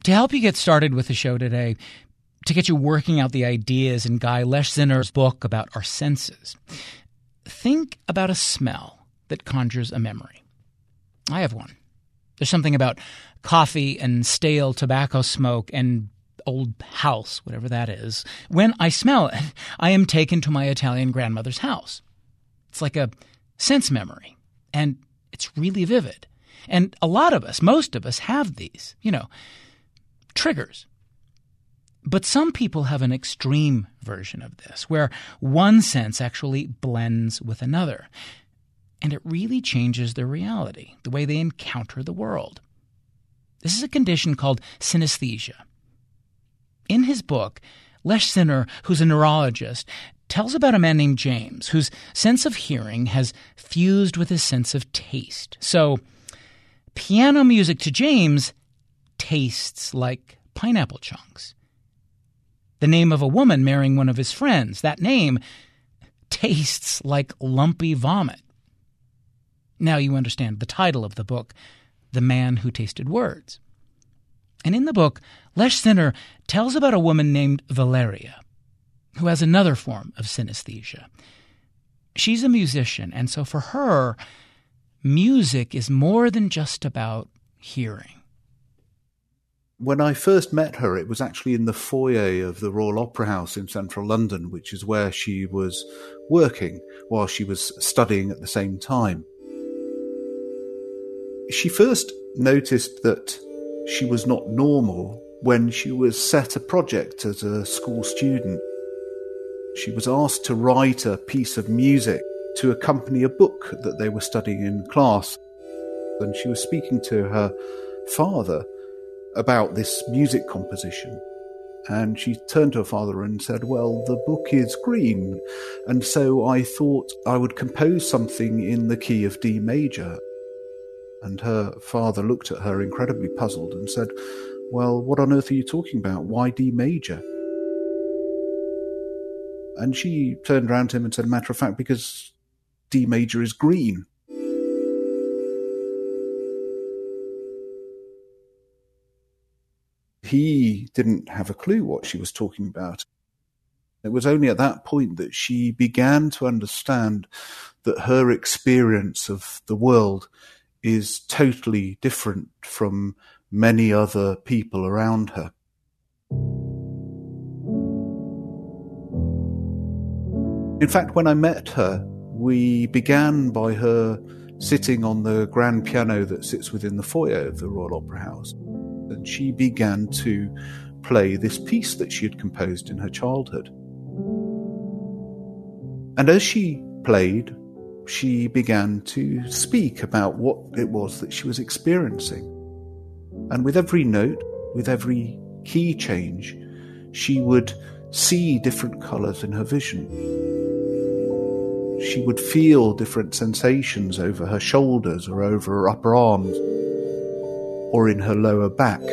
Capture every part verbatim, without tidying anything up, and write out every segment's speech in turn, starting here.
To help you get started with the show today, to get you working out the ideas in Guy Leschziner's book about our senses, think about a smell that conjures a memory. I have one. There's something about coffee and stale tobacco smoke and old house, whatever that is. When I smell it, I am taken to my Italian grandmother's house. It's like a sense memory, and it's really vivid. And a lot of us, most of us, have these, you know, triggers. But some people have an extreme version of this, where one sense actually blends with another. And it really changes their reality, the way they encounter the world. This is a condition called synesthesia. In his book, Leschziner, who's a neurologist, tells about a man named James, whose sense of hearing has fused with his sense of taste. So, piano music to James tastes like pineapple chunks. The name of a woman marrying one of his friends, that name tastes like lumpy vomit. Now you understand the title of the book, The Man Who Tasted Words. And in the book, Leschziner tells about a woman named Valeria, who has another form of synesthesia. She's a musician, and so for her, music is more than just about hearing. When I first met her, it was actually in the foyer of the Royal Opera House in central London, which is where she was working while she was studying at the same time. She first noticed that she was not normal when she was set a project as a school student. She was asked to write a piece of music to accompany a book that they were studying in class. And she was speaking to her father about this music composition. And she turned to her father and said, well, the book is green, and so I thought I would compose something in the key of D major. And her father looked at her incredibly puzzled and said, well, what on earth are you talking about? Why D major? And she turned around to him and said, matter of fact, because D major is green. He didn't have a clue what she was talking about. It was only at that point that she began to understand that her experience of the world is totally different from many other people around her. In fact, when I met her, we began by her sitting on the grand piano that sits within the foyer of the Royal Opera House. And she began to play this piece that she had composed in her childhood. And as she played, she began to speak about what it was that she was experiencing. And with every note, with every key change, she would see different colours in her vision. She would feel different sensations over her shoulders or over her upper arms, or in her lower back.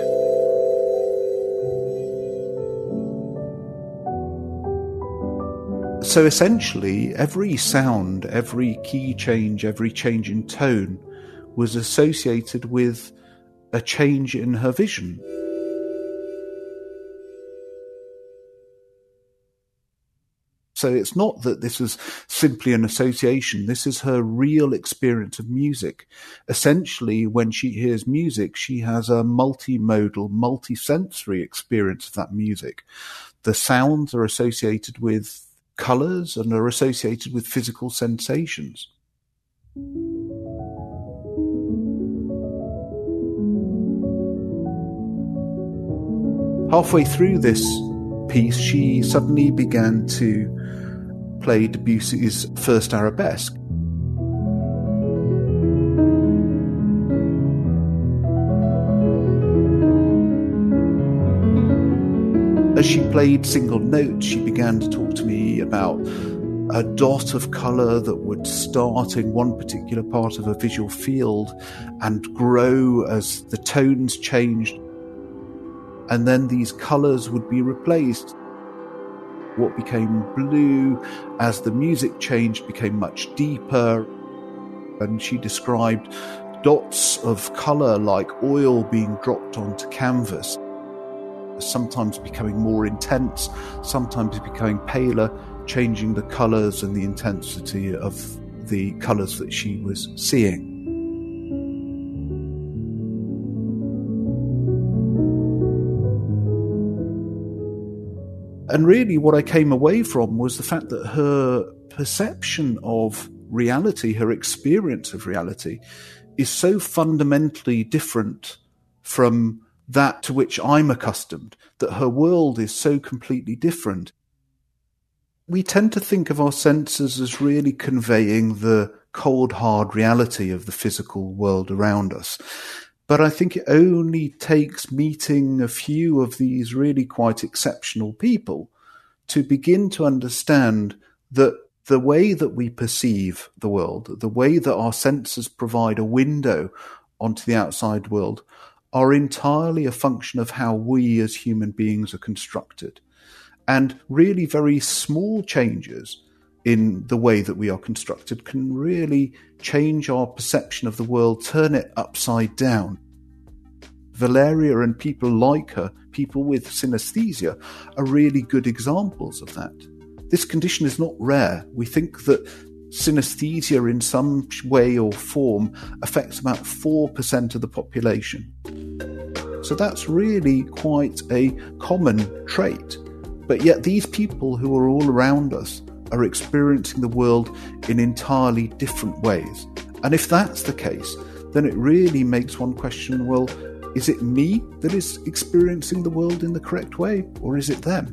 So essentially, every sound, every key change, every change in tone was associated with a change in her vision. So it's not that this was simply an association. This is her real experience of music. Essentially, when she hears music, she has a multimodal, multisensory experience of that music. The sounds are associated with colours and are associated with physical sensations. Halfway through this piece, she suddenly began to play Debussy's First Arabesque. As she played single notes, she began to talk to me about a dot of colour that would start in one particular part of a visual field and grow as the tones changed. And then these colours would be replaced. What became blue as the music changed became much deeper. And she described dots of colour like oil being dropped onto canvas. sometimes becoming more intense, sometimes becoming paler, changing the colours and the intensity of the colours that she was seeing. And really what I came away from was the fact that her perception of reality, her experience of reality, is so fundamentally different from that to which I'm accustomed, that her world is so completely different. We tend to think of our senses as really conveying the cold, hard reality of the physical world around us. But I think it only takes meeting a few of these really quite exceptional people to begin to understand that the way that we perceive the world, the way that our senses provide a window onto the outside world, are entirely a function of how we as human beings are constructed. And really very small changes in the way that we are constructed can really change our perception of the world, turn it upside down. Valeria and people like her, people with synesthesia, are really good examples of that. This condition is not rare. We think that synesthesia in some way or form affects about four percent of the population. So that's really quite a common trait. But yet these people who are all around us are experiencing the world in entirely different ways. And if that's the case, then it really makes one question, well, is it me that is experiencing the world in the correct way, or is it them?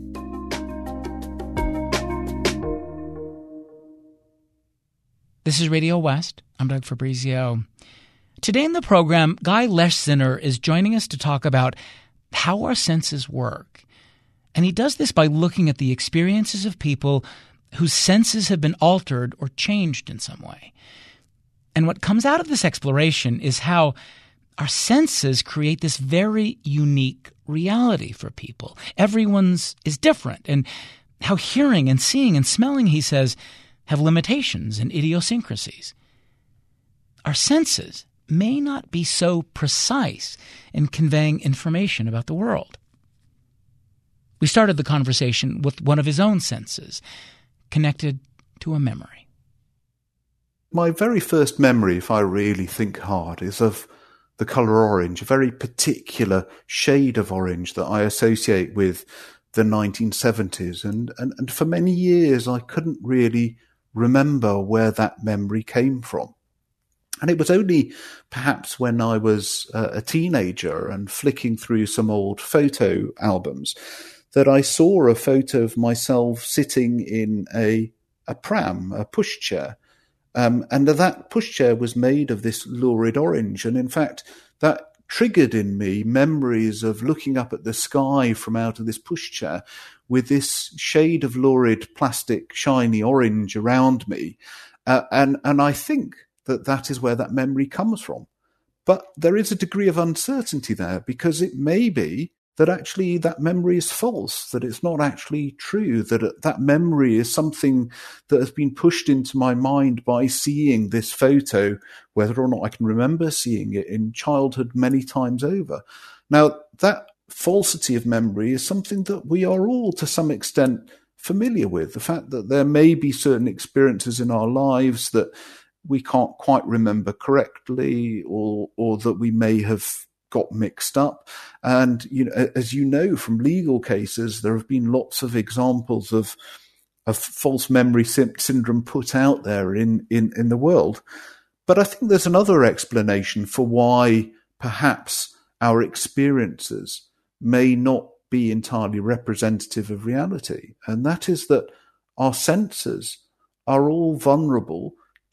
This is Radio West. I'm Doug Fabrizio. Today in the program, Guy Leschziner is joining us to talk about how our senses work. And he does this by looking at the experiences of people whose senses have been altered or changed in some way. And what comes out of this exploration is how our senses create this very unique reality for people. Everyone's is different, and how hearing and seeing and smelling, he says, have limitations and idiosyncrasies. Our senses may not be so precise in conveying information about the world. We started the conversation with one of his own senses, connected to a memory. My very first memory, if I really think hard, is of the colour orange, a very particular shade of orange that I associate with the nineteen seventies. And, and, and for many years, I couldn't really remember where that memory came from. And it was only perhaps when I was uh, a teenager and flicking through some old photo albums that I saw a photo of myself sitting in a, a pram, a pushchair. Um, and that pushchair was made of this lurid orange. And in fact, that triggered in me memories of looking up at the sky from out of this pushchair with this shade of lurid plastic, shiny orange around me. Uh, and, and I think that that is where that memory comes from. But there is a degree of uncertainty there, because it may be that actually that memory is false, that it's not actually true, that that memory is something that has been pushed into my mind by seeing this photo, whether or not I can remember seeing it in childhood many times over. Now, that falsity of memory is something that we are all to some extent familiar with, the fact that there may be certain experiences in our lives that we can't quite remember correctly, or or that we may have got mixed up. And, you know, as you know from legal cases, there have been lots of examples of of false memory syndrome put out there in, in, in the world. But I think there's another explanation for why perhaps our experiences may not be entirely representative of reality. And that is that our senses are all vulnerable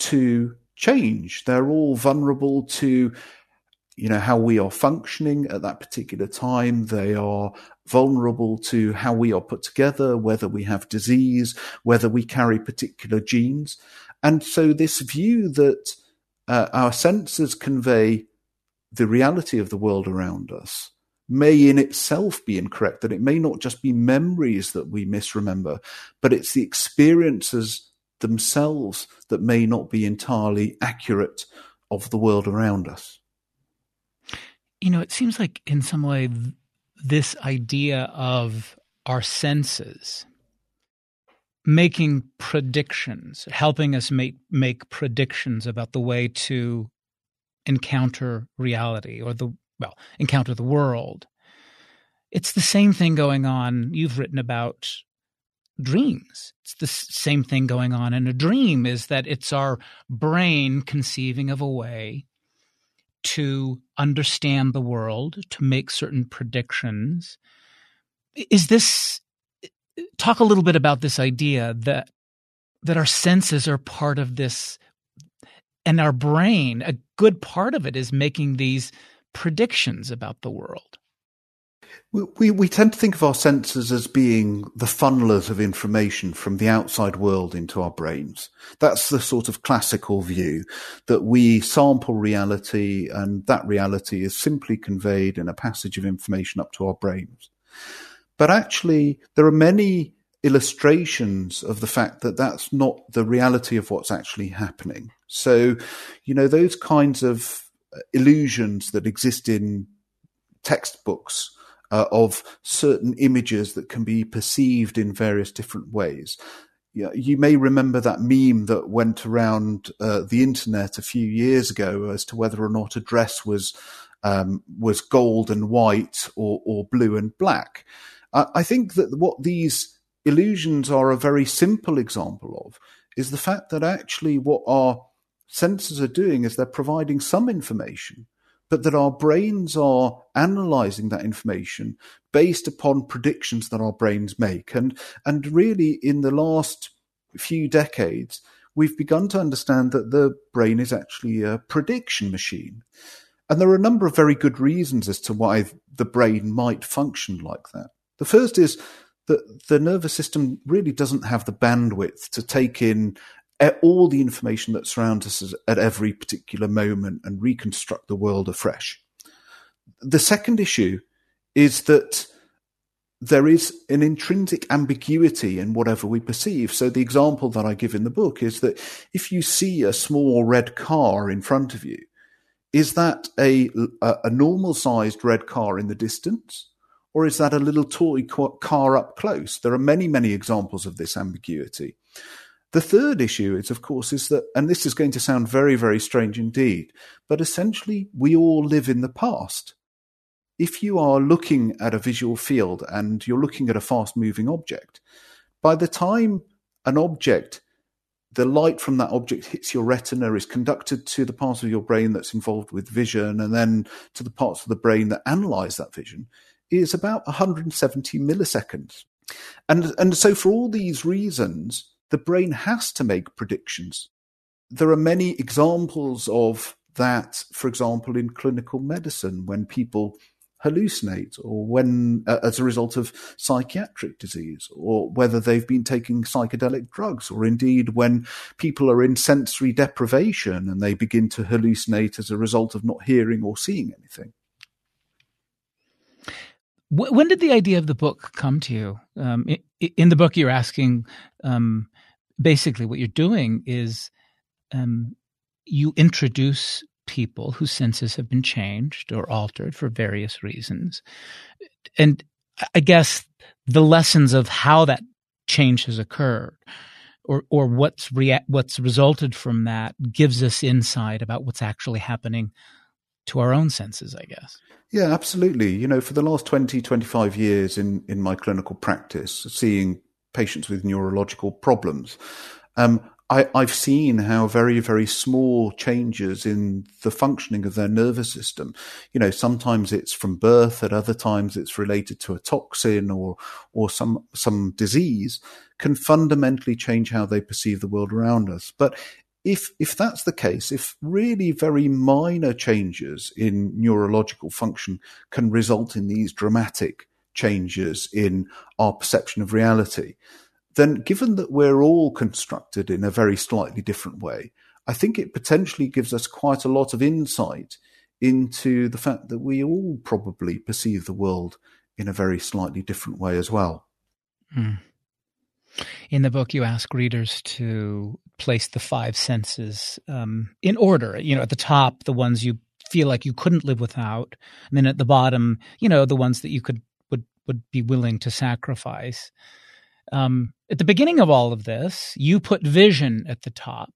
to change. They're all vulnerable to, you know, how we are functioning at that particular time. They are vulnerable to how we are put together, whether we have disease, whether we carry particular genes. And so this view that uh, our senses convey the reality of the world around us may in itself be incorrect, that it may not just be memories that we misremember, but it's the experiences themselves that may not be entirely accurate of the world around us. You know, it seems like in some way this idea of our senses making predictions, helping us make, make predictions about the way to encounter reality or the, well, encounter the world. It's the same thing going on. You've written about dreams. It's the same thing going on in a dream, is that it's our brain conceiving of a way to understand the world, to make certain predictions. Is this, talk a little bit about this idea that that our senses are part of this, and our brain, a good part of it is making these predictions about the world. We, we, we tend to think of our senses as being the funnelers of information from the outside world into our brains. That's the sort of classical view, that we sample reality and that reality is simply conveyed in a passage of information up to our brains. But actually, there are many illustrations of the fact that that's not the reality of what's actually happening. So, you know, those kinds of illusions that exist in textbooks uh, of certain images that can be perceived in various different ways. You, you may remember that meme that went around uh, the internet a few years ago as to whether or not a dress was um, was gold and white or, or blue and black. Uh, I think that what these illusions are a very simple example of is the fact that actually what our senses are doing is they're providing some information, but that our brains are analyzing that information based upon predictions that our brains make. And, and really, in the last few decades, we've begun to understand that the brain is actually a prediction machine. And there are a number of very good reasons as to why the brain might function like that. The first is that the nervous system really doesn't have the bandwidth to take in all the information that surrounds us at every particular moment and reconstruct the world afresh. The second issue is that there is an intrinsic ambiguity in whatever we perceive. So the example that I give in the book is that if you see a small red car in front of you, is that a, a normal-sized red car in the distance? Or is that a little toy car up close? There are many, many examples of this ambiguity. The third issue is, of course, is that, and this is going to sound very, very strange indeed, but essentially we all live in the past. If you are looking at a visual field and you're looking at a fast-moving object, by the time an object, the light from that object hits your retina, is conducted to the parts of your brain that's involved with vision, and then to the parts of the brain that analyze that vision, is about one hundred seventy milliseconds. And, and so for all these reasons, the brain has to make predictions. There are many examples of that, for example, in clinical medicine, when people hallucinate, or when, uh, as a result of psychiatric disease, or whether they've been taking psychedelic drugs, or indeed when people are in sensory deprivation and they begin to hallucinate as a result of not hearing or seeing anything. When did the idea of the book come to you? Um, in the book, you're asking, um, basically what you're doing is um, you introduce people whose senses have been changed or altered for various reasons. And I guess the lessons of how that change has occurred, or or what's rea- what's resulted from that, gives us insight about what's actually happening to our own senses, I guess. Yeah, absolutely. You know, for the last twenty, twenty-five years in, in my clinical practice, seeing patients with neurological problems, um, I, I've seen how very, very small changes in the functioning of their nervous system, you know, sometimes it's from birth, at other times it's related to a toxin or or some some disease, can fundamentally change how they perceive the world around us. But If if that's the case, if really very minor changes in neurological function can result in these dramatic changes in our perception of reality, then given that we're all constructed in a very slightly different way, I think it potentially gives us quite a lot of insight into the fact that we all probably perceive the world in a very slightly different way as well. Mm. In the book, you ask readers to place the five senses um, in order. You know, at the top, the ones you feel like you couldn't live without. And then at the bottom, you know, the ones that you could would would be willing to sacrifice. Um, at the beginning of all of this, you put vision at the top.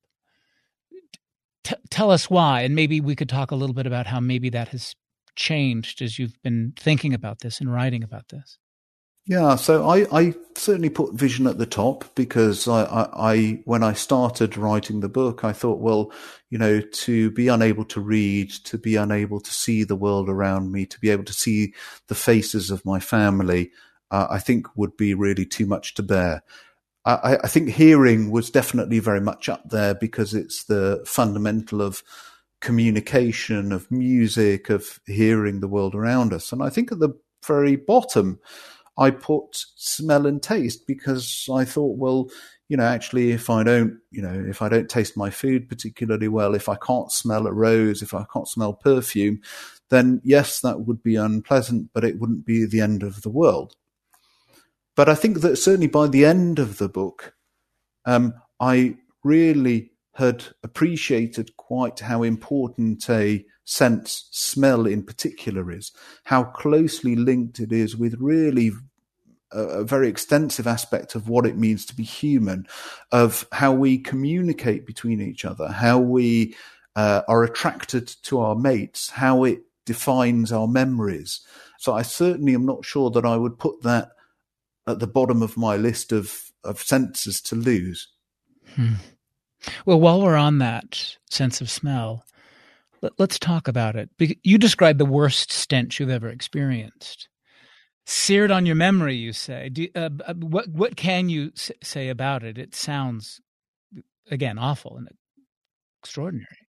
T- tell us why, and maybe we could talk a little bit about how maybe that has changed as you've been thinking about this and writing about this. Yeah, so I, I certainly put vision at the top because I, I, I, when I started writing the book, I thought, well, you know, to be unable to read, to be unable to see the world around me, to be able to see the faces of my family, uh, I think would be really too much to bear. I, I think hearing was definitely very much up there because it's the fundamental of communication, of music, of hearing the world around us. And I think at the very bottom, I put smell and taste because I thought, well, you know, actually, if I don't, you know, if I don't taste my food particularly well, if I can't smell a rose, if I can't smell perfume, then yes, that would be unpleasant, but it wouldn't be the end of the world. But I think that certainly by the end of the book, um, I really had appreciated quite how important a sense, smell in particular, is, how closely linked it is with really a, a very extensive aspect of what it means to be human, of how we communicate between each other, how we uh, are attracted to our mates, how it defines our memories. So I certainly am not sure that I would put that at the bottom of my list of, of senses to lose. Hmm. Well, while we're on that sense of smell, let, let's talk about it. You described the worst stench you've ever experienced. Seared on your memory, you say. Do, uh, what what can you say about it? It sounds, again, awful and extraordinary.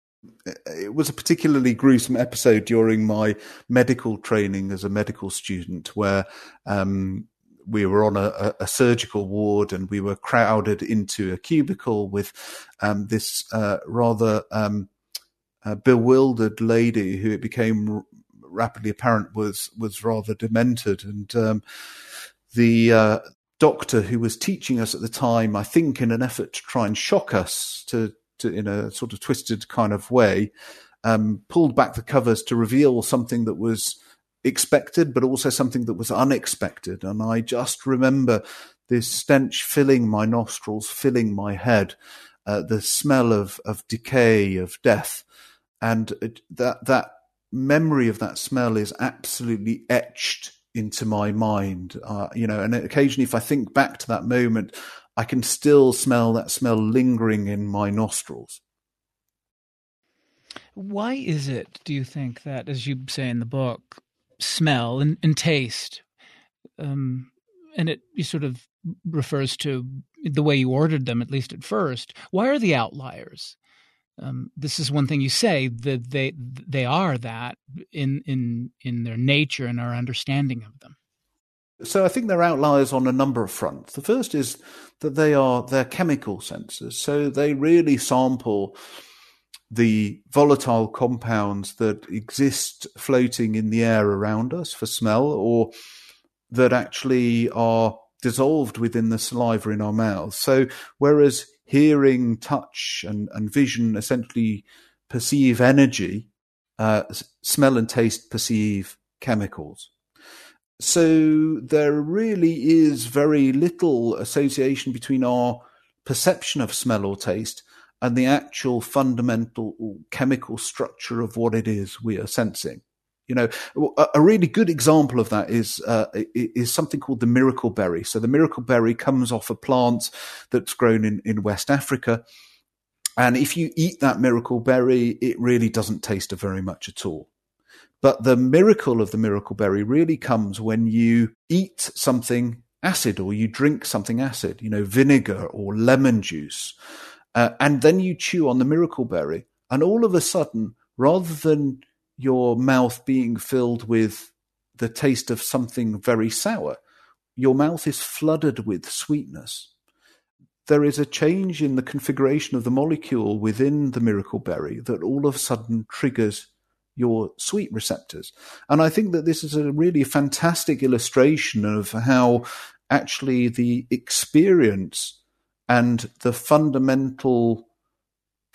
It was a particularly gruesome episode during my medical training as a medical student where um, we were on a, a surgical ward and we were crowded into a cubicle with um, this uh, rather um, uh, bewildered lady who it became r- rapidly apparent was was rather demented. And um, the uh, doctor who was teaching us at the time, I think in an effort to try and shock us to, to in a sort of twisted kind of way, um, pulled back the covers to reveal something that was expected, but also something that was unexpected. And I just remember this stench filling my nostrils, filling my head, uh, the smell of, of decay, of death. And it, that, that memory of that smell is absolutely etched into my mind. Uh, you know, and occasionally if I think back to that moment, I can still smell that smell lingering in my nostrils. Why is it, do you think, that, as you say in the book, smell and, and taste, um, and it sort of refers to the way you ordered them, at least at first. Why are the outliers? Um, this is one thing you say, that they they are that in in in their nature and our understanding of them. So I think they're outliers on a number of fronts. The first is that they are they're chemical sensors, so they really sample the volatile compounds that exist floating in the air around us for smell, or that actually are dissolved within the saliva in our mouths. So whereas hearing, touch, and, and vision essentially perceive energy, uh, smell and taste perceive chemicals. So there really is very little association between our perception of smell or taste and the actual fundamental chemical structure of what it is we are sensing. You know, a, a really good example of that is uh, is something called the miracle berry. So the miracle berry comes off a plant that's grown in, in West Africa. And if you eat that miracle berry, it really doesn't taste of very much at all. But the miracle of the miracle berry really comes when you eat something acid or you drink something acid, you know, vinegar or lemon juice. Uh, and then you chew on the miracle berry, and all of a sudden, rather than your mouth being filled with the taste of something very sour, your mouth is flooded with sweetness. There is a change in the configuration of the molecule within the miracle berry that all of a sudden triggers your sweet receptors. And I think that this is a really fantastic illustration of how actually the experience and the fundamental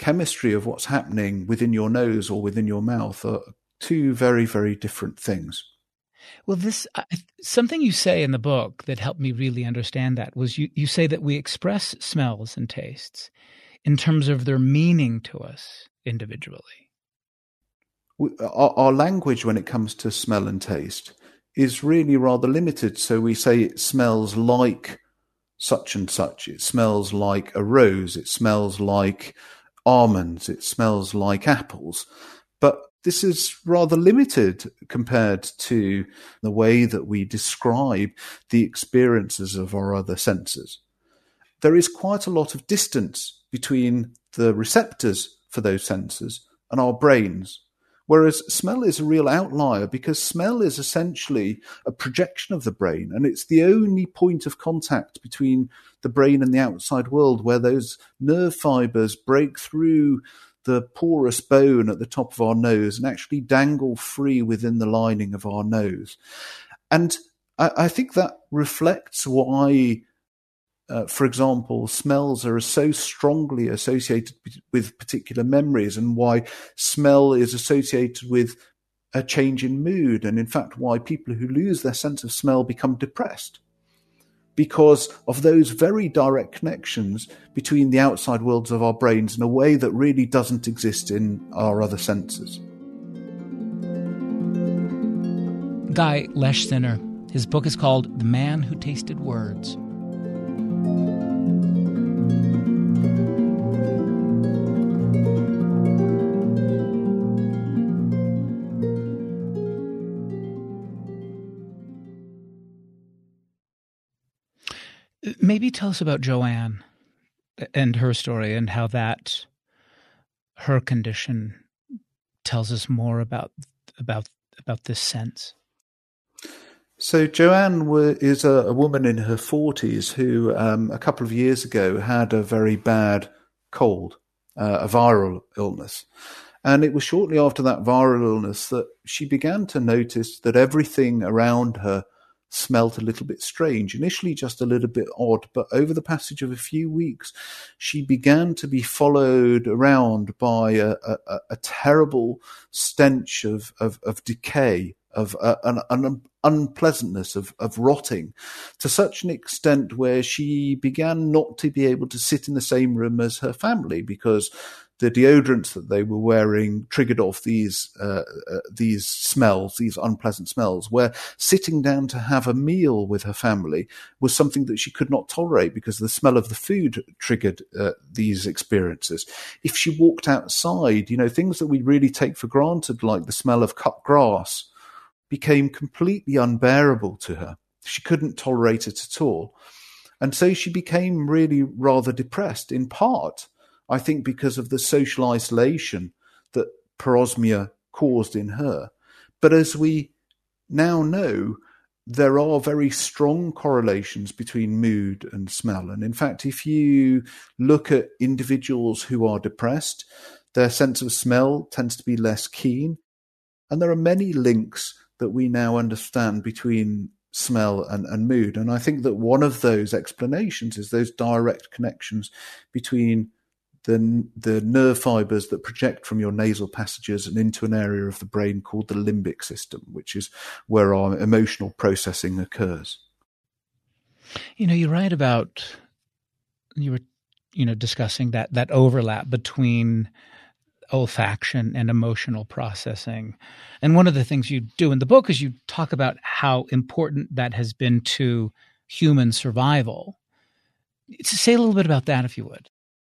chemistry of what's happening within your nose or within your mouth are two very, very different things. Well, this uh, something you say in the book that helped me really understand that was you, you say that we express smells and tastes in terms of their meaning to us individually. Our, our language when it comes to smell and taste is really rather limited. So we say it smells like such and such. It smells like a rose. It smells like almonds. It smells like apples. But this is rather limited compared to the way that we describe the experiences of our other senses. There is quite a lot of distance between the receptors for those senses and our brains, whereas smell is a real outlier because smell is essentially a projection of the brain, and it's the only point of contact between the brain and the outside world where those nerve fibers break through the porous bone at the top of our nose and actually dangle free within the lining of our nose. And I, I think that reflects why, uh, for example, smells are so strongly associated with particular memories, and why smell is associated with a change in mood, and in fact why people who lose their sense of smell become depressed. Because of those very direct connections between the outside worlds of our brains in a way that really doesn't exist in our other senses. Guy Leschziner. His book is called The Man Who Tasted Words. Maybe tell us about Joanne and her story and how that, her condition, tells us more about about about this sense. So Joanne is a, a woman in her forties who um, a couple of years ago had a very bad cold, uh, a viral illness. And it was shortly after that viral illness that she began to notice that everything around her smelt a little bit strange, initially just a little bit odd, but over the passage of a few weeks, she began to be followed around by a, a, a terrible stench of, of, of decay, of uh, an, an unpleasantness, of, of rotting, to such an extent where she began not to be able to sit in the same room as her family because the deodorants that they were wearing triggered off these uh, uh, these smells, these unpleasant smells, where sitting down to have a meal with her family was something that she could not tolerate because the smell of the food triggered uh, these experiences. If she walked outside, you know, things that we really take for granted, like the smell of cut grass, became completely unbearable to her. She couldn't tolerate it at all. And so she became really rather depressed, in part, I think, because of the social isolation that parosmia caused in her. But as we now know, there are very strong correlations between mood and smell. And in fact, if you look at individuals who are depressed, their sense of smell tends to be less keen. And there are many links that we now understand between smell and, and mood. And I think that one of those explanations is those direct connections between the, the nerve fibers that project from your nasal passages and into an area of the brain called the limbic system, which is where our emotional processing occurs. You know, you write about, you were, you know, discussing that, that overlap between olfaction and emotional processing. And one of the things you do in the book is you talk about how important that has been to human survival. Say a little bit about that, if you would.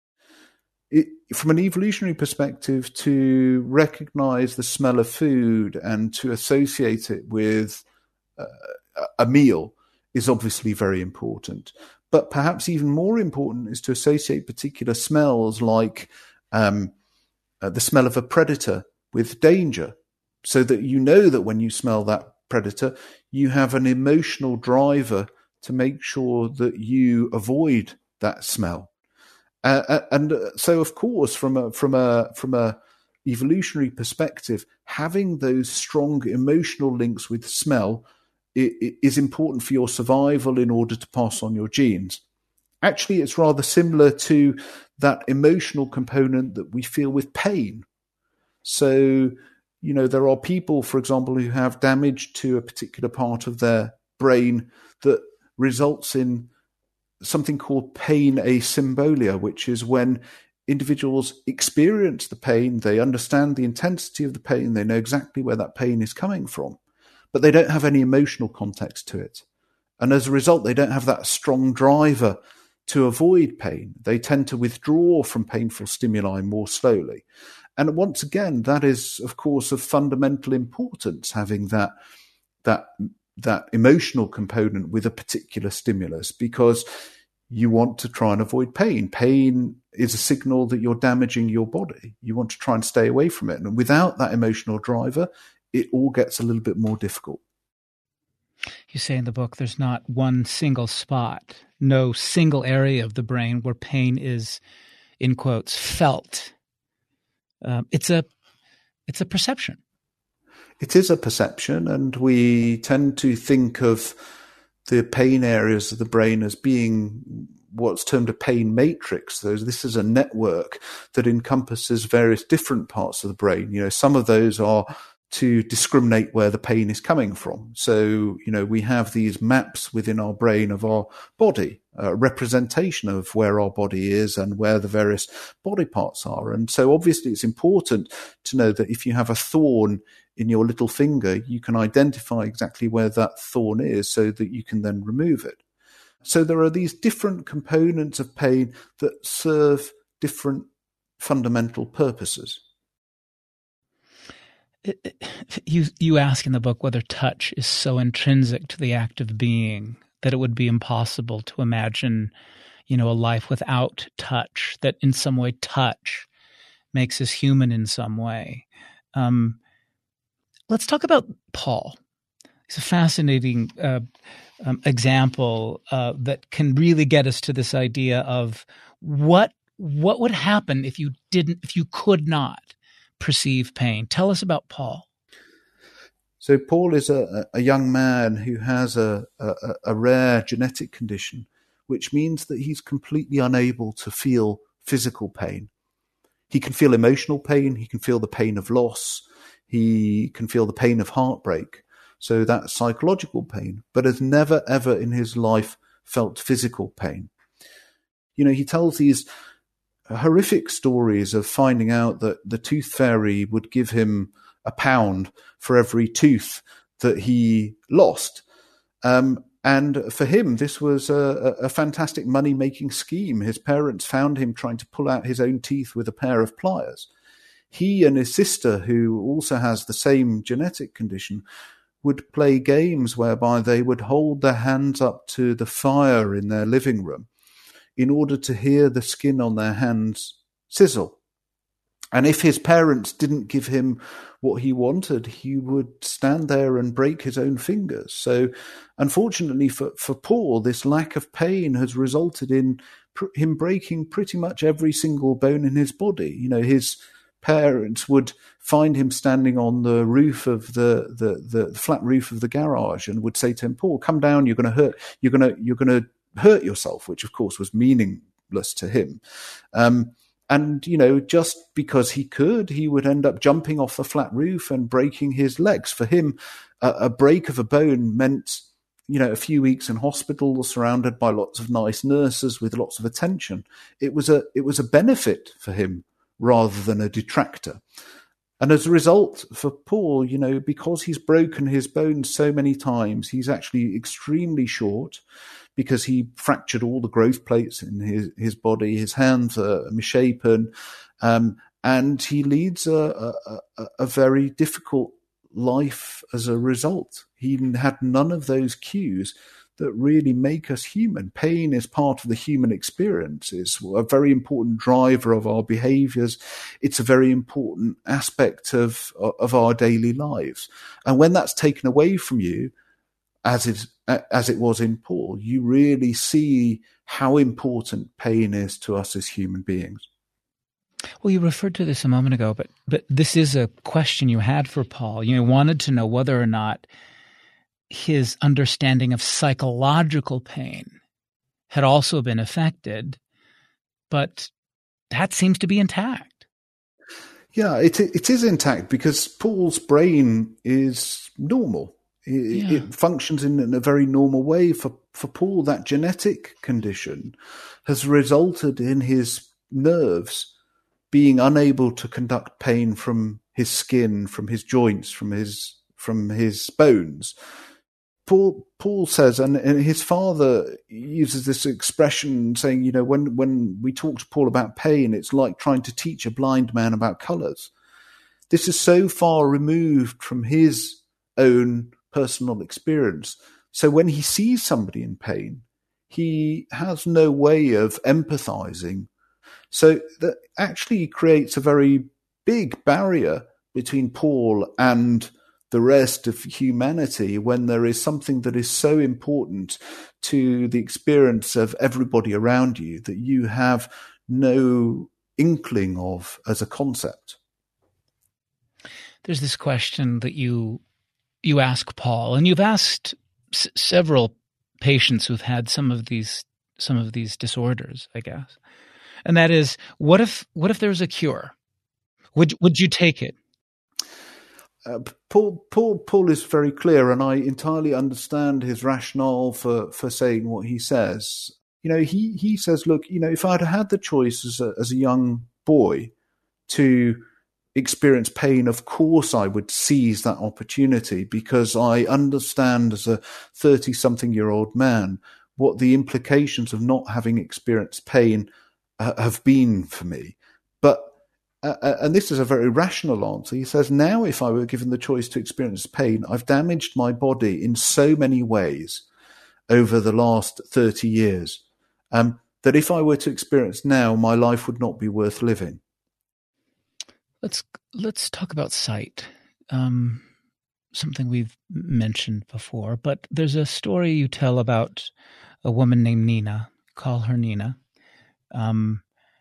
It, from an evolutionary perspective, to recognize the smell of food and to associate it with uh, a meal is obviously very important. But perhaps even more important is to associate particular smells like um, uh, the smell of a predator with danger, so that you know that when you smell that predator, you have an emotional driver to make sure that you avoid that smell. Uh, and so, of course, from a from a from a evolutionary perspective, having those strong emotional links with smell is important for your survival in order to pass on your genes. Actually, it's rather similar to that emotional component that we feel with pain. So, you know, there are people, for example, who have damage to a particular part of their brain that results in something called pain asymbolia, which is when individuals experience the pain, they understand the intensity of the pain, they know exactly where that pain is coming from, but they don't have any emotional context to it. And as a result, they don't have that strong driver to avoid pain. They tend to withdraw from painful stimuli more slowly. And once again, that is, of course, of fundamental importance, having that, that, that emotional component with a particular stimulus, because you want to try and avoid pain. Pain is a signal that you're damaging your body. You want to try and stay away from it. And without that emotional driver, it all gets a little bit more difficult. You say in the book there's not one single spot, no single area of the brain where pain is, in quotes, felt. Um, it's a it's a perception. It is a perception, and we tend to think of the pain areas of the brain as being what's termed a pain matrix. So this is a network that encompasses various different parts of the brain. You know, some of those are to discriminate where the pain is coming from. So, you know, we have these maps within our brain of our body, a representation of where our body is and where the various body parts are. And so obviously it's important to know that if you have a thorn in your little finger, you can identify exactly where that thorn is so that you can then remove it. So there are these different components of pain that serve different fundamental purposes. You you ask in the book whether touch is so intrinsic to the act of being that it would be impossible to imagine, you know, a life without touch, that in some way touch makes us human in some way. Um, let's talk about Paul. He's a fascinating uh, um, example uh, that can really get us to this idea of what what would happen if you didn't, if you could not perceive pain. Tell us about Paul. So Paul is a, a young man who has a, a, a rare genetic condition, which means that he's completely unable to feel physical pain. He can feel emotional pain. He can feel the pain of loss. He can feel the pain of heartbreak. So that's psychological pain, but has never, ever in his life felt physical pain. You know, he tells these horrific stories of finding out that the tooth fairy would give him a pound for every tooth that he lost. Um, and for him, this was a, a fantastic money-making scheme. His parents found him trying to pull out his own teeth with a pair of pliers. He and his sister, who also has the same genetic condition, would play games whereby they would hold their hands up to the fire in their living room in order to hear the skin on their hands sizzle. And if his parents didn't give him what he wanted, he would stand there and break his own fingers. So unfortunately for, for Paul, this lack of pain has resulted in pr- him breaking pretty much every single bone in his body. You know, his parents would find him standing on the roof of the, the, the flat roof of the garage and would say to him, Paul, come down, you're going to hurt, you're going to, you're going to hurt yourself, which of course was meaningless to him. Um, and, you know, just because he could, he would end up jumping off the flat roof and breaking his legs. For him, a, a break of a bone meant, you know, a few weeks in hospital surrounded by lots of nice nurses with lots of attention. It was a, it was a benefit for him rather than a detractor. And as a result, for Paul, you know, because he's broken his bones so many times, he's actually extremely short, because he fractured all the growth plates in his, his body. His hands are misshapen, um, and he leads a, a, a very difficult life as a result. He had none of those cues that really make us human. Pain is part of the human experience. It's a very important driver of our behaviors. It's a very important aspect of, of our daily lives. And when that's taken away from you, as it, as it was in Paul, you really see how important pain is to us as human beings. Well, you referred to this a moment ago, but but this is a question you had for Paul. You wanted to know whether or not his understanding of psychological pain had also been affected, but that seems to be intact. Yeah, it it is intact because Paul's brain is normal. It, Yeah. it functions in, in a very normal way. For, for Paul, that genetic condition has resulted in his nerves being unable to conduct pain from his skin, from his joints, from his from his bones. Paul Paul says, and, and his father uses this expression saying, you know, when, when we talk to Paul about pain, it's like trying to teach a blind man about colours. This is so far removed from his own personal experience. So when he sees somebody in pain, he has no way of empathizing. So that actually creates a very big barrier between Paul and the rest of humanity when there is something that is so important to the experience of everybody around you that you have no inkling of as a concept. There's this question that you you ask Paul, and you've asked s- several patients who've had some of these some of these disorders, I guess. And that is, what if what if there's a cure? Would would you take it? Uh, Paul, Paul, Paul is very clear, and I entirely understand his rationale for, for saying what he says. You know, he, he says, look, you know, if I'd had the choice as a, as a young boy to experience pain, of course I would seize that opportunity, because I understand as a thirty-something-year-old man what the implications of not having experienced pain uh, have been for me. But Uh, and this is a very rational answer. He says, now if I were given the choice to experience pain, I've damaged my body in so many ways over the last thirty years um, that if I were to experience now, my life would not be worth living. Let's let's talk about sight, um, something we've mentioned before. But there's a story you tell about a woman named Nina. Call her Nina. Um,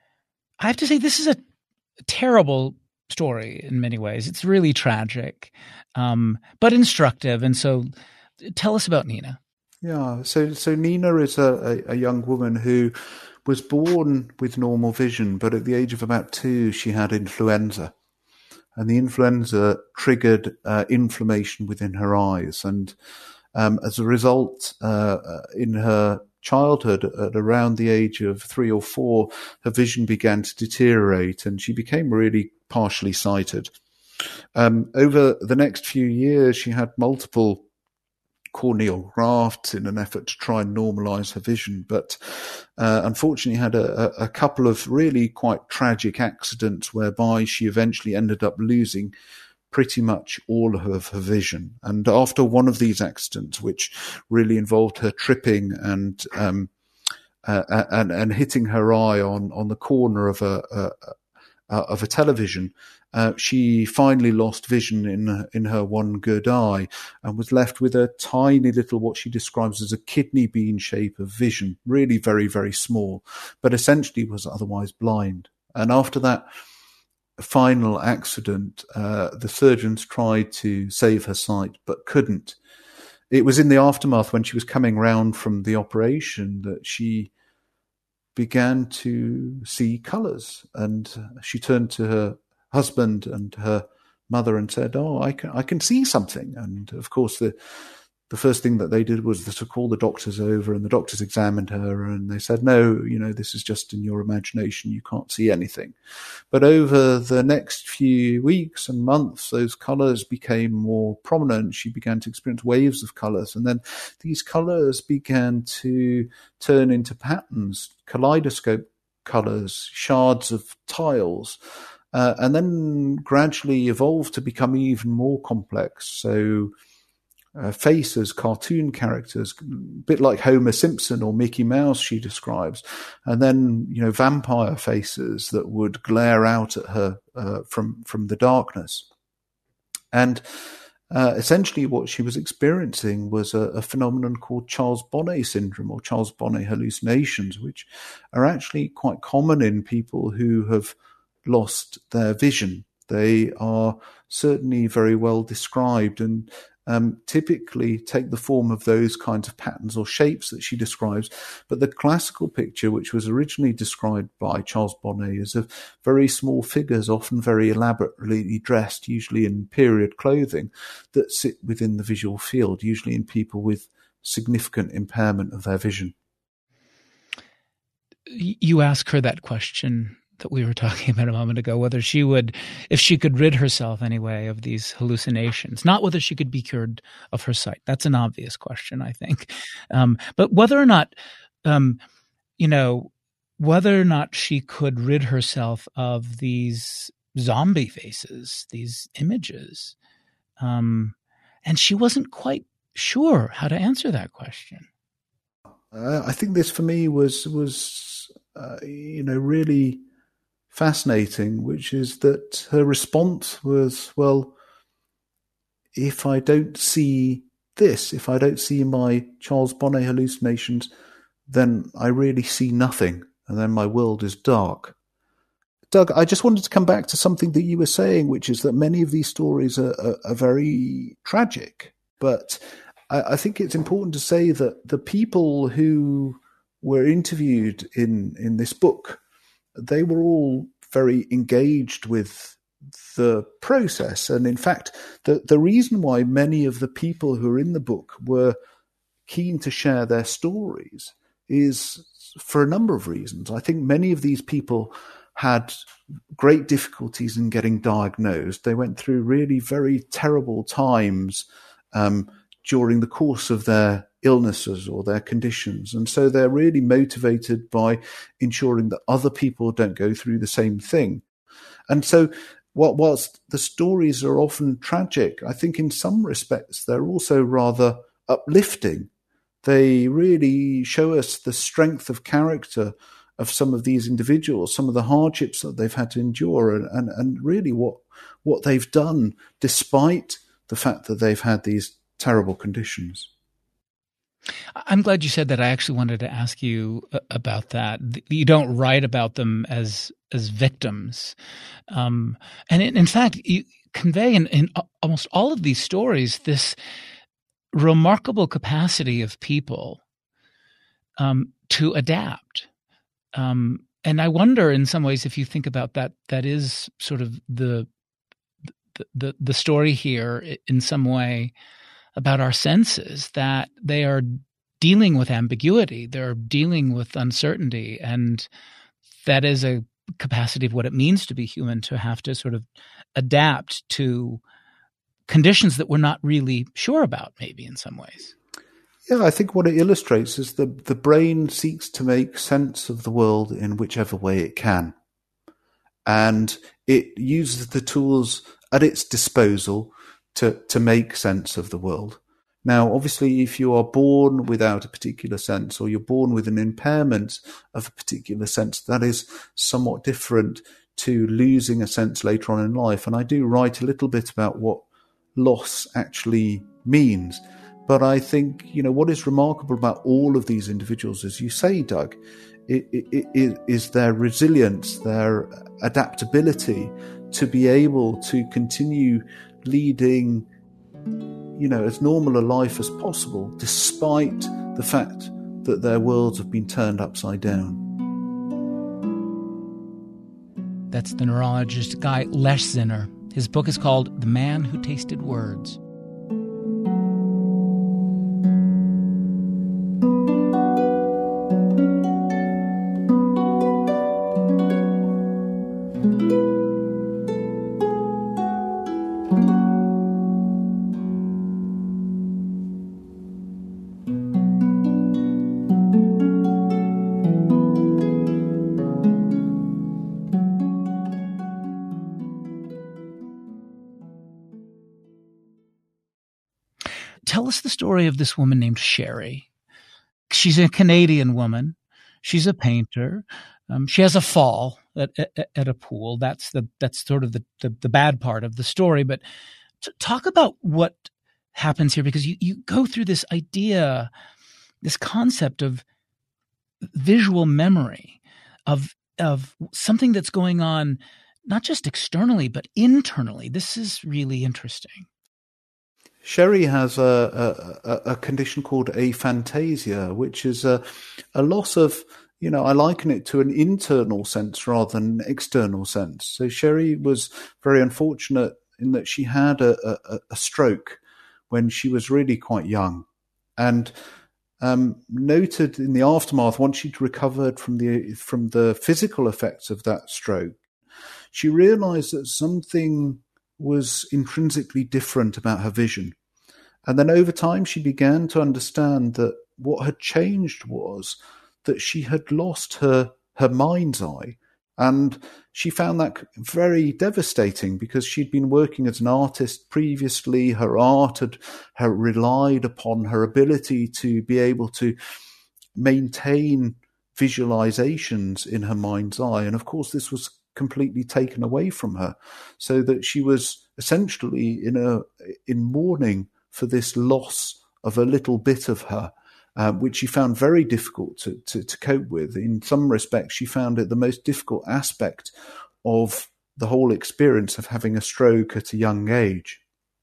I have to say, this is a terrible story in many ways. It's really tragic, um, but instructive. And so tell us about Nina. Yeah, so so Nina is a, a, a young woman who was born with normal vision, but at the age of about two, she had influenza. And the influenza triggered uh, inflammation within her eyes. And um, as a result, uh, in her childhood, at around the age of three or four, her vision began to deteriorate and she became really partially sighted. Um, over the next few years, she had multiple corneal grafts in an effort to try and normalize her vision, but uh, unfortunately had a, a couple of really quite tragic accidents whereby she eventually ended up losing pretty much all of her vision. And after one of these accidents, which really involved her tripping and um, uh, and, and hitting her eye on, on the corner of a, a, a of a television, uh, she finally lost vision in in her one good eye and was left with a tiny little, what she describes as a kidney bean shape of vision, really very, very small, but essentially was otherwise blind. And after that final accident, uh, the surgeons tried to save her sight, but couldn't. It was in the aftermath, when she was coming round from the operation, that she began to see colours, and she turned to her husband and her mother and said, "Oh, I can, I can see something." And of course, the the first thing that they did was to call the doctors over, and the doctors examined her and they said, "No, you know, this is just in your imagination. You can't see anything." But over the next few weeks and months, those colours became more prominent. She began to experience waves of colours, and then these colours began to turn into patterns, kaleidoscope colours, shards of tiles, uh, and then gradually evolved to become even more complex. So Uh, faces, cartoon characters, a bit like Homer Simpson or Mickey Mouse, she describes, and then, you know, vampire faces that would glare out at her uh, from from the darkness. And uh, essentially what she was experiencing was a, a phenomenon called Charles Bonnet syndrome, or Charles Bonnet hallucinations, which are actually quite common in people who have lost their vision. They are certainly very well described, and um, typically take the form of those kinds of patterns or shapes that she describes. But the classical picture, which was originally described by Charles Bonnet, is of very small figures, often very elaborately dressed, usually in period clothing, that sit within the visual field, usually in people with significant impairment of their vision. You ask her that question that we were talking about a moment ago, whether she would, if she could rid herself anyway of these hallucinations, not whether she could be cured of her sight. That's an obvious question, I think. Um, but whether or not, um, you know, whether or not she could rid herself of these zombie faces, these images. Um, and she wasn't quite sure how to answer that question. Uh, I think this for me was, was uh, you know, really fascinating, which is that her response was, well, if I don't see this, if I don't see my Charles Bonnet hallucinations, then I really see nothing, and then my world is dark. Doug, I just wanted to come back to something that you were saying, which is that many of these stories are, are, are very tragic, but I, I think it's important to say that the people who were interviewed in, in this book, they were all very engaged with the process. And in fact, the, the reason why many of the people who are in the book were keen to share their stories is for a number of reasons. I think many of these people had great difficulties in getting diagnosed. They went through really very terrible times um, during the course of their illnesses or their conditions. And so they're really motivated by ensuring that other people don't go through the same thing. And so whilst the stories are often tragic, I think in some respects they're also rather uplifting. They really show us the strength of character of some of these individuals, some of the hardships that they've had to endure, and, and, and really what what they've done despite the fact that they've had these terrible conditions. I'm glad you said that. I actually wanted to ask you about that. You don't write about them as as victims. Um, and in, in fact, you convey in, in almost all of these stories this remarkable capacity of people um, to adapt. Um, and I wonder in some ways if you think about that, that is sort of the the, the, the story here in some way about our senses, that they are dealing with ambiguity, they're dealing with uncertainty, and that is a capacity of what it means to be human, to have to sort of adapt to conditions that we're not really sure about, maybe in some ways. Yeah, I think what it illustrates is the, the brain seeks to make sense of the world in whichever way it can. And it uses the tools at its disposal to, to make sense of the world. Now, obviously, if you are born without a particular sense, or you're born with an impairment of a particular sense, that is somewhat different to losing a sense later on in life. And I do write a little bit about what loss actually means. But I think, you know, what is remarkable about all of these individuals, as you say, Doug, it, it, it is their resilience, their adaptability to be able to continue leading, you know, as normal a life as possible, despite the fact that their worlds have been turned upside down. That's the neurologist Guy Leschziner. His book is called The Man Who Tasted Words. Tell us the story of this woman named Sherry. She's a Canadian woman. She's a painter. Um, she has a fall at, at, at a pool. That's the that's sort of the, the, the bad part of the story. But to talk about what happens here, because you, you go through this idea, this concept of visual memory, of of something that's going on not just externally, but internally. This is really interesting. Sherry has a, a, a condition called aphantasia, which is a, a loss of, you know, I liken it to an internal sense rather than an external sense. So Sherry was very unfortunate in that she had a, a, a stroke when she was really quite young, and um, noted in the aftermath, once she'd recovered from the from the physical effects of that stroke, she realized that something was intrinsically different about her vision. And then over time, she began to understand that what had changed was that she had lost her, her mind's eye. And she found that very devastating because she'd been working as an artist previously. Her art had, had relied upon her ability to be able to maintain visualizations in her mind's eye. And of course, this was completely taken away from her, so that she was essentially in a in mourning for this loss of a little bit of her, um, which she found very difficult to, to, to cope with. In some respects, she found it the most difficult aspect of the whole experience of having a stroke at a young age.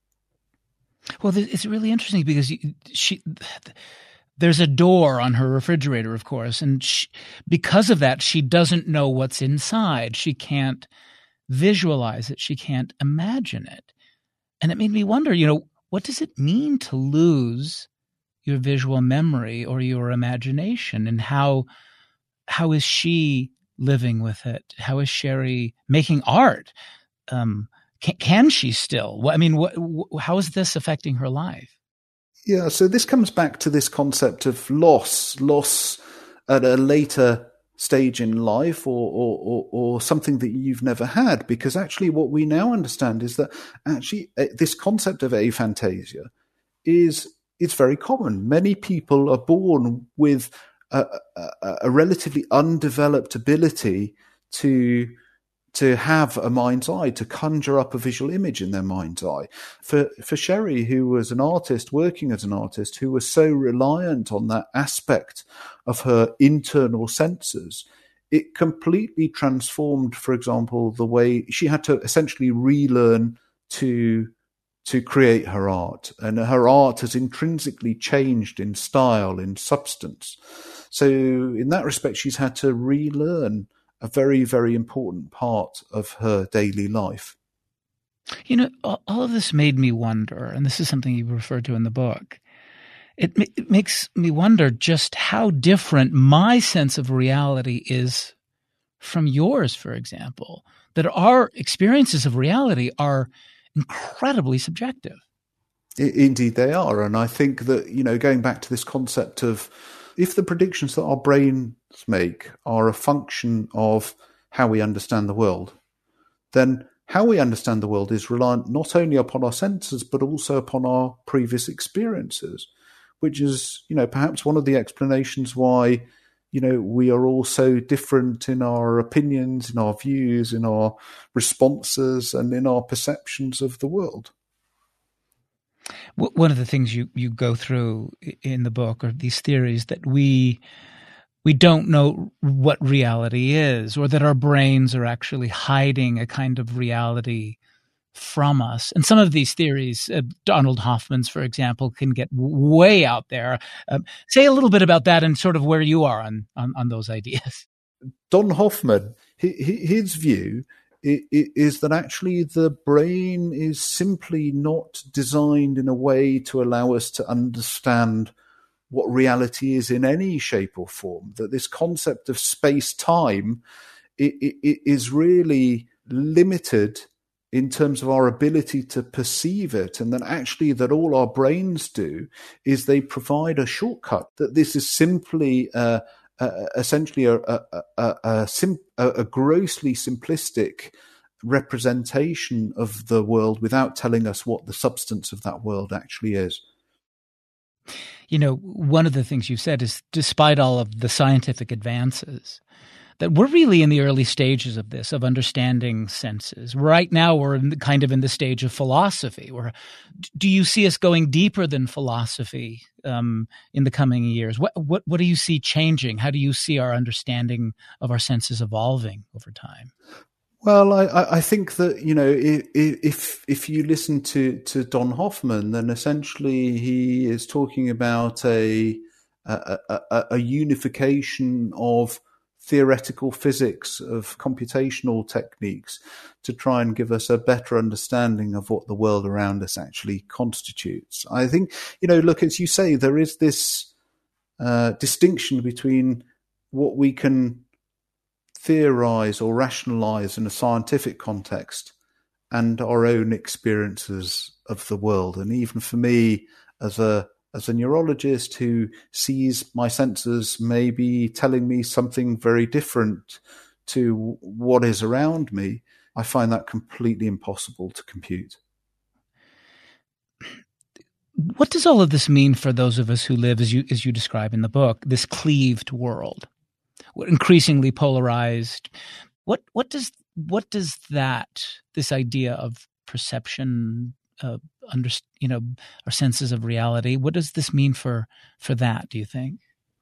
Well, it's really interesting because you, she, there's a door on her refrigerator, of course, and she, because of that, she doesn't know what's inside. She can't visualize it. She can't imagine it. And it made me wonder, you know, what does it mean to lose your visual memory or your imagination? And how how is she living with it? How is Sherry making art? Um, can, can she still? I mean, what, how is this affecting her life? Yeah, so this comes back to this concept of loss, loss at a later stage in life, or, or, or, or something that you've never had. Because actually what we now understand is that actually this concept of aphantasia is it's very common. Many people are born with a, a, a relatively undeveloped ability to to have a mind's eye, to conjure up a visual image in their mind's eye. For for Sherry, who was an artist, working as an artist, who was so reliant on that aspect of her internal senses, it completely transformed, for example, the way she had to essentially relearn to to create her art. And her art has intrinsically changed in style, in substance. So in that respect, she's had to relearn a very, very important part of her daily life. You know, all of this made me wonder, and this is something you referred to in the book. It, it makes me wonder just how different my sense of reality is from yours, for example, that our experiences of reality are incredibly subjective. Indeed, they are. And I think that, you know, going back to this concept of if the predictions that our brains make are a function of how we understand the world, then how we understand the world is reliant not only upon our senses, but also upon our previous experiences, which is, you know, perhaps one of the explanations why, you know, we are all so different in our opinions, in our views, in our responses, and in our perceptions of the world. One of the things you, you go through in the book are these theories that we we don't know what reality is, or that our brains are actually hiding a kind of reality from us. And some of these theories, uh, Donald Hoffman's, for example, can get way out there. Um, say a little bit about that and sort of where you are on on, on those ideas. Don Hoffman, his view is that actually the brain is simply not designed in a way to allow us to understand what reality is in any shape or form, that this concept of space-time it, it is really limited in terms of our ability to perceive it, and that actually that all our brains do is they provide a shortcut, that this is simply uh, uh, essentially a, a, a, a, sim- a grossly simplistic representation of the world without telling us what the substance of that world actually is. You know, one of the things you said is, despite all of the scientific advances, that we're really in the early stages of this, of understanding senses. Right now, we're in the, kind of in the stage of philosophy. Where, do you see us going deeper than philosophy um, in the coming years? What, what what do you see changing? How do you see our understanding of our senses evolving over time? Well, I, I think that, you know, if if you listen to, to Don Hoffman, then essentially he is talking about a a, a, a unification of theoretical physics, of computational techniques to try and give us a better understanding of what the world around us actually constitutes. I think, you know, look, as you say, there is this uh, distinction between what we can theorize or rationalize in a scientific context and our own experiences of the world. And even for me, as a as a neurologist who sees my senses maybe telling me something very different to what is around me, I find that completely impossible to compute. What does all of this mean for those of us who live, as you as you describe in the book, this cleaved world? Increasingly polarized. What what does what does that this idea of perception, uh, under you know, our senses of reality? What does this mean for for that? Do you think?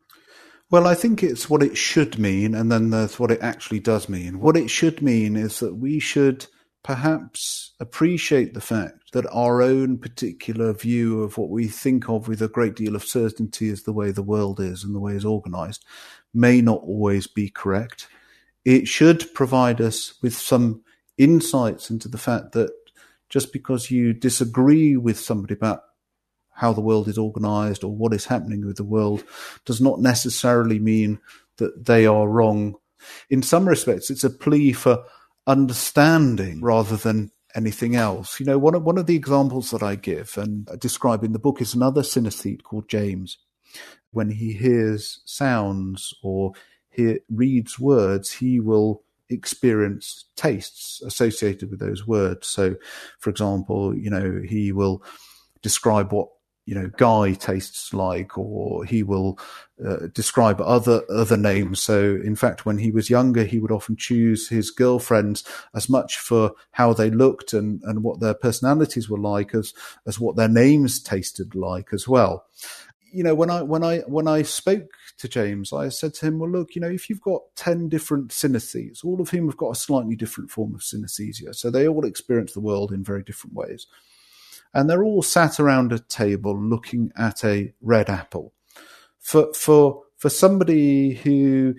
Well, I think it's what it should mean, and then there's what it actually does mean. What it should mean is that we should perhaps appreciate the fact that our own particular view of what we think of with a great deal of certainty as the way the world is and the way it's organized may not always be correct. It should provide us with some insights into the fact that just because you disagree with somebody about how the world is organized or what is happening with the world does not necessarily mean that they are wrong. In some respects, it's a plea for understanding rather than anything else. You know, one of, one of the examples that I give and describe in the book is another synesthete called James. When he hears sounds or he reads words, he will experience tastes associated with those words. So, for example, you know, he will describe what, you know, Guy tastes like, or he will uh, describe other other names. So, in fact, when he was younger, he would often choose his girlfriends as much for how they looked and, and what their personalities were like as as what their names tasted like as well. You know, when I when I when I spoke to James, I said to him, well, look, you know, if you've got ten different synesthetes, all of whom have got a slightly different form of synesthesia, so they all experience the world in very different ways. And they're all sat around a table looking at a red apple. For for for somebody who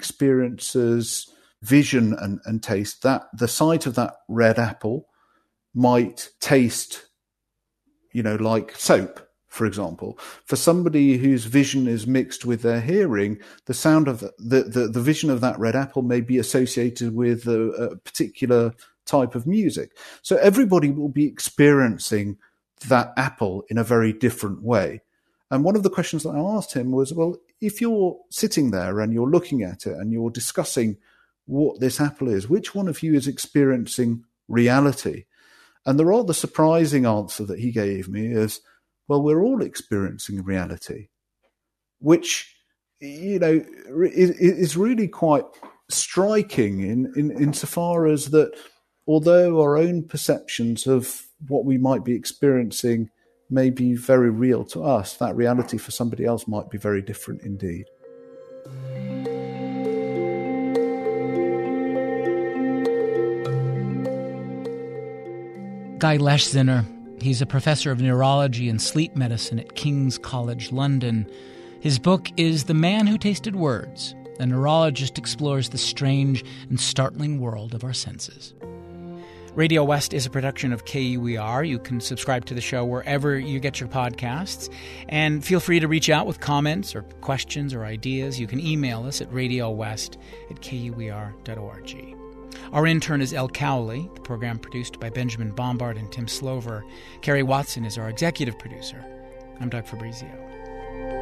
experiences vision and, and taste, that the sight of that red apple might taste, you know, like soap, for example. For somebody whose vision is mixed with their hearing, the sound of the the, the, the vision of that red apple may be associated with a, a particular type of music. So everybody will be experiencing that apple in a very different way. And one of the questions that I asked him was, well, if you're sitting there and you're looking at it and you're discussing what this apple is, which one of you is experiencing reality? And the rather surprising answer that he gave me is, well, we're all experiencing reality, which, you know, is, is really quite striking in, in insofar as that although our own perceptions of what we might be experiencing may be very real to us, that reality for somebody else might be very different indeed. Guy Leschziner, he's a professor of neurology and sleep medicine at King's College London. His book is The Man Who Tasted Words. A neurologist explores the strange and startling world of our senses. Radio West is a production of K U E R. You can subscribe to the show wherever you get your podcasts. And feel free to reach out with comments or questions or ideas. You can email us at radiowest at k u e r dot org. Our intern is Elle Cowley, the program produced by Benjamin Bombard and Tim Slover. Kerry Watson is our executive producer. I'm Doug Fabrizio.